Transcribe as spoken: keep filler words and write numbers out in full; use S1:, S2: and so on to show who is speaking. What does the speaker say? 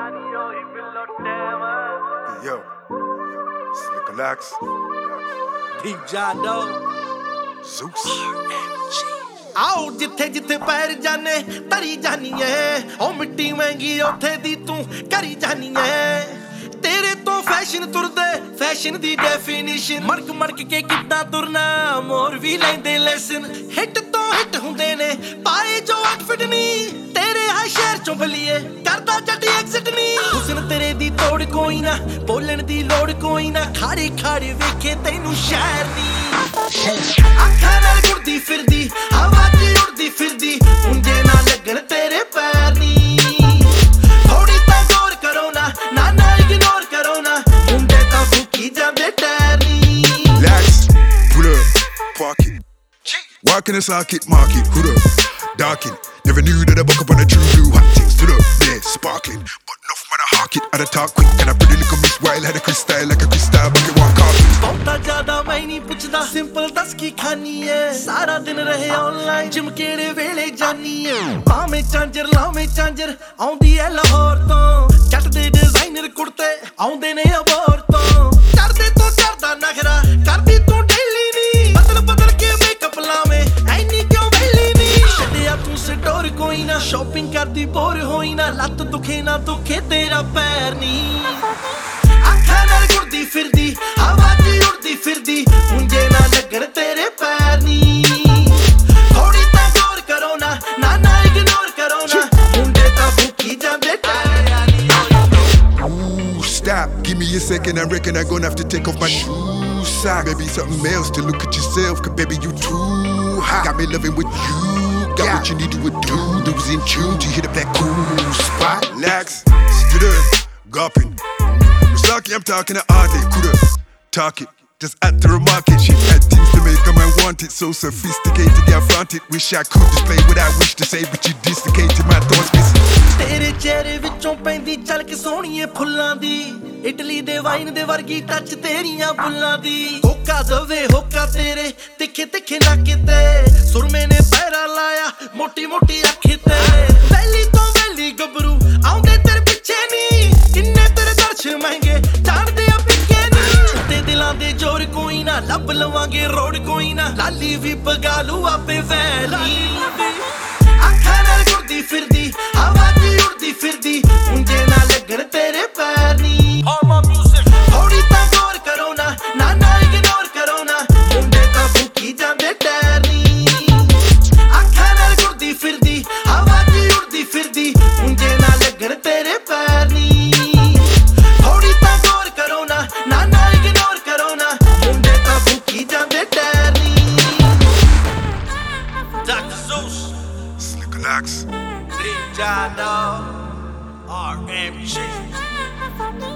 S1: Yo, Slick Relax,
S2: Deep Jado,
S1: Zeus.
S2: ਆਓ ਜਿੱਥੇ ਜਿੱਥੇ ਪੈਰ ਜਾਣੇ ਤਰੀ ਜਾਨੀ ਐ ਉਹ ਮਿੱਟੀ ਮਹਿੰਗੀ ਉੱਥੇ ਦੀ ਤੂੰ ਕਰੀ ਜਾਨੀ ਐ ਤੇਰੇ ਤੋਂ ਫੈਸ਼ਨ ਤੁਰਦੇ ਫੈਸ਼ਨ ਦੀ ਡੈਫੀਨੇਸ਼ਨ ਮੜਕ ਮੜਕ ਕੇ ਕਿੱਦਾਂ ਤੁਰਨਾ ਮੋਰ ਵੀ ਲੈਂਦੇ ਲੈਸਨ ਹਿੱਟ ਤੋਂ ਹਿੱਟ ਹੁੰਦੇ ਨੇ ਪਾਏ ਜੋ ਆਊਟਫਿਟ ਨਹੀਂ ਤੇਰੇ ਆ ਸ਼ਹਿਰ ਚੋਂ ਬਲੀਏ ਕਰਦਾ ਜੱਟ ਐਗਜ਼ਿਟ ਨਹੀਂ ਹੁਸਨ ਤੇਰੇ ਦੀ ਤੋੜ ਕੋਈ ਨਾ ਬੋਲਣ ਦੀ ਲੋੜ ਕੋਈ ਨਾ ਖਾੜੇ ਖਾੜੇ ਵੇਖੇ ਤੈਨੂੰ ਸ਼ਹਿਰ ਦੀ ਅੱਖਾਂ ਨਾਲ ਗੁਰਦੀ ਫਿਰਦੀ ਹਵਾ ਚ ਉੜਦੀ ਫਿਰਦੀ ਉਂਝੇ ਨਾ ਲੱਗਣ ਤੇਰੇ ਪੈਰ ਨੀ ਥੋੜੀ ਤਾਂ ਗੌਰ ਕਰੋ ਨਾ ਨਾ ਨਾ ਇਗਨੋਰ ਕਰੋ ਨਾ ਮੁੰਡੇ ਤਾਂ ਫੁੱਕੀ ਜਾਂਦੇ ਟਾਇਰ ਨੀ
S1: Relax, pull up, park it. Walk in the socket, market, hood up, darken. Never knew that I buck up on the true blue hot things, stood up there, sparkling. But enough man, I hawk it, I talk quick. And I pretty little miss wild, had a crystal like a crystal, bucket walk off.
S2: ਬਹੁਤਾ ਜ਼ਿਆਦਾ ਮੈਂ ਨਹੀਂ ਪੁੱਛਦਾ simple ਦੱਸ ਕੀ ਖਾਨੀ ਐ ਸਾਰਾ ਦਿਨ ਰਹੇ ਆਨਲਾਈਨ ਜਿਮ ਕਿਹੜੇ ਵੇਲੇ ਜਾਨੀ ਐ ਭਾਵੇਂ ਚਾਂਜਰ ਲਾਵੇਂ ਚਾਂਜਰ ਆਉਂਦੀ ਐ ਲਾਹੌਰ ਤੋਂ ਜੱਟ ਦੇ ਡਿਜ਼ਾਈਨਰ ਕੁੜਤੇ ਆਉਂਦੇ ਨੇ ਅਬੋਰ ਤੋਂ ਚੜਦੇ ਤੋਂ ਚੜਦਾ ਨਖਰਾ ਕਰਦੀ ਤੂੰ ਡੇਲੀ ਨੀ ਬਦਲ ਬਦਲ ਕੇ ਮੇਕਅਪ ਲਾਵੇਂ ਐਨੀ ਕਿਉਂ ਵੇਲੀ ਨੀ ਛੱਡਿਆ ਤੂੰ ਸਟੋਰ ਕੋਈ ਨਾ ਸ਼ਾਪਿੰਗ ਕਰਦੀ ਬੋਰ ਹੋਈ ਨਾ ਲੱਤ ਦੁਖੇ ਨਾ ਦੁਖੇ ਤੇਰਾ ਪੈਰ ਨੀ ਅੱਖਾਂ ਨਾਲ ਗੁਰਦੀ ਫਿਰਦੀ ਹਵਾ ਚ ਉੜਦੀ ਫਿਰਦੀ ਉਂਝੇ ਨਾ ਲੱਗਣ ਤੇਰੇ ਪੈਰ ਨੀ ਥੋੜੀ ਤਾਂ ਗੌਰ ਕਰੋ ਨਾ ਨਾ ਨਾ ਇਗਨੋਰ ਕਰੋ ਨਾ ਮੁੰਡੇ ਤਾਂ ਫੁੱਕੀ ਜਾਂਦੇ ਟਾਇਰ ਨੀ
S1: Ooh, stop, give me a second, I reckon I'm gonna have to take off my shoe sock. Maybe something else to look at yourself, cause baby you too hot. Got me loving what you got, what you need to do. That was in tune to hit up that cool spot. Relax, stood up, gopping. Lucky I'm talking to all day, coulda talk it, just at the remarket. She had things to make a man want it, so sophisticated, yeah, front it. Wish I could display what I wish to say, but you dislocated my thoughts missing.
S2: ਤੇਰੇ ਚਿਹਰੇ ਵਿੱਚੋਂ ਪੈਂਦੀ ਝਲਕ ਸੋਹਣੀਏ ਫੁੱਲਾਂ ਦੀ Italy ਦੇ wine ਦੇ ਵਰਗੀ touch ਤੇਰੀਆਂ ਬੁੱਲਾਂ ਦੀ ਹੋਕਾ ਦਵੇ ਹੋਕਾ ਤੇਰੇ ਤਿੱਖੇ ਤਿੱਖੇ ਨਾਕੇ ਤੇ ਸੁਰਮੇ ਨੇ ਪੈਰਾ ਲਾਇਆ ਮੋਟੀ ਮੋਟੀ ਅੱਖੀ ਤੇ ਵੈਲੀ ਤੋਂ ਵੈਲੀ ਗੱਭਰੂ ਆਉਂਦੇ ਤੇਰੇ ਪਿੱਛੇ ਨੀ ਕਿੰਨੇ ਤੇਰੇ ਦਰਸ਼ ਮਹਿੰਗੇ ਜਾਣਦੇ ਆ ਪਿੱਕੇ ਨੀ ਤੇ ਦਿਲਾਂ ਦੇ ਜ਼ੋਰ ਕੋਈ ਨਾ ਲੱਭ ਲਵਾਂਗੇ ਰੋਡ ਕੋਈ ਨਾ ਲਾਲੀ ਵੀ ਪਗਾ ਲੂ ਆਪੇ ਵੈਲੀ ਅੱਖਾਂ ਨਾਲ ਗੁਰਦੀ ਫਿਰਦੀ ਹਵਾ ਚ ਉੜਦੀ ਫਿਰਦੀ ਉਂਝੇ ਨਾ ਲੱਗਣ ਤੇਰੇ ਪੈਰ ਨੀ ਥੋੜੀ ਤਾਂ ਗੌਰ ਕਰੋ ਨਾ ਨਾ ਨਾ ਇਗਨੋਰ ਕਰੋ ਨਾ ਮੁੰਡੇ ਤਾਂ ਫੁੱਕੀ ਜਾਂਦੇ ਟਾਇਰ ਨੀ ਅੱਖਾਂ ਨਾਲ ਗੁਰਦੀ ਫਿਰਦੀ ਹਵਾ ਚ ਉੜਦੀ ਫਿਰਦੀ ਉਂਝੇ ਨਾ ਲੱਗਣ ਤੇਰੇ ਪੈਰ ਨੀ ਥੋੜੀ ਤਾਂ ਗੌਰ ਕਰੋ ਨਾ ਨਾ ਨਾ ਇਗਨੋਰ ਕਰੋ ਨਾ ਮੁੰਡੇ ਤਾਂ ਫੁੱਕੀ ਜਾਂਦੇ ਟਾਇਰ ਨੀ Doctor Zeus,
S1: Slick Relax.
S2: Deep Jado, R M G.